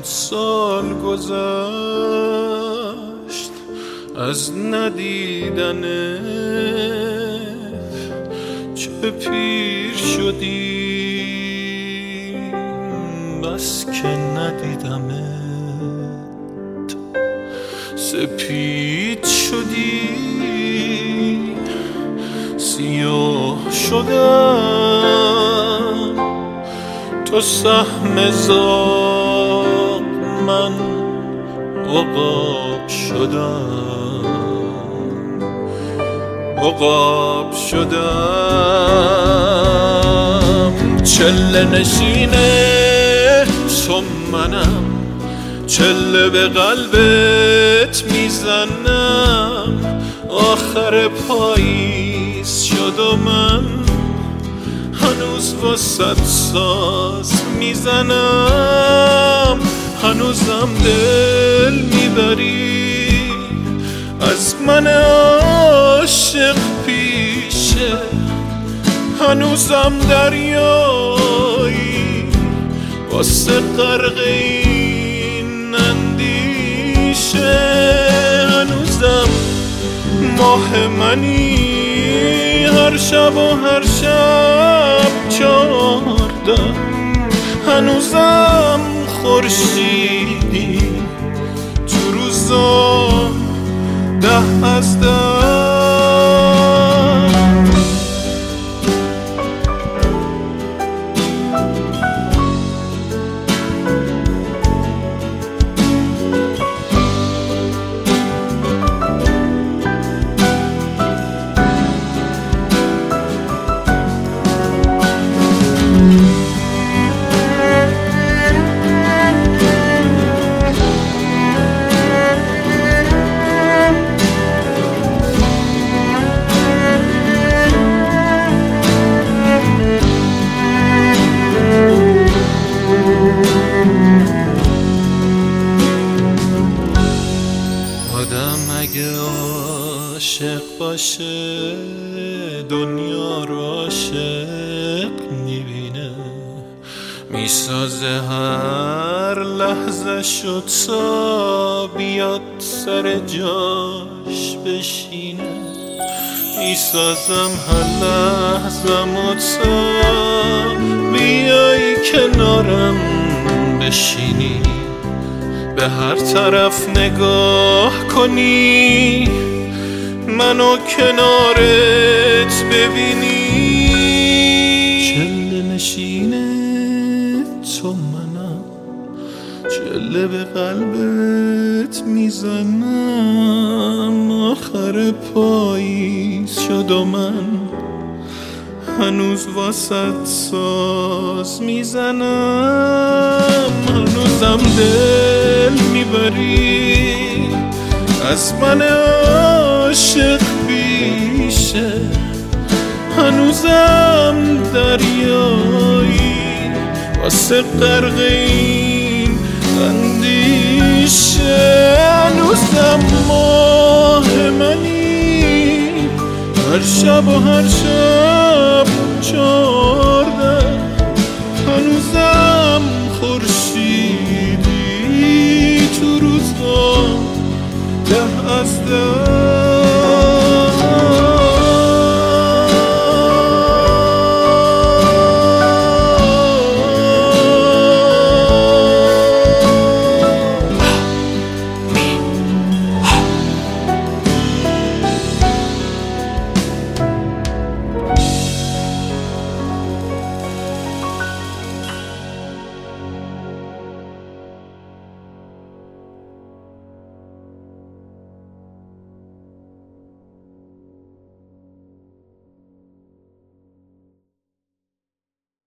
سال گذشت از ندیدنت، چه پیر شدی بس که ندیدمت، سپید شدی سیاه شدم، تو سهم زاغ من عقاب شدم، عقاب شدم. چله نشینه تو منم، چله به قلبت میزنم، آخر پاییز شد و من هنوز واسه ساز میزنم، هنوزم دل میبری از من عاشق پیشه، هنوزم دریایی واسه غرق این اندیشه، هنوزم ماه منی هر شب و هر شب 14، هنوزم خورشیدی تو روزا 10 از 10. آدم اگه عاشق باشه دنیا رو عاشق میبینه، میسازه هر لحظه شد تا بیاد سر جاش بشینه، میسازم هر لحظه تا بیای کنارم بشینی، به هر طرف نگاه کنی منو کنارت ببینی. چله نشینه تو منم، چله به قلبت میزنم، آخر پاییز شد و من هنوز واسه ساز میزنم، هنوزم دل میبری از من عاشق بیشه، هنوزم دریایی واسه غرق این اندیشه، هنوزم ماه منی هر شب و هر شب 14، هنوزم خورشیدی تو روزا 10 از 10.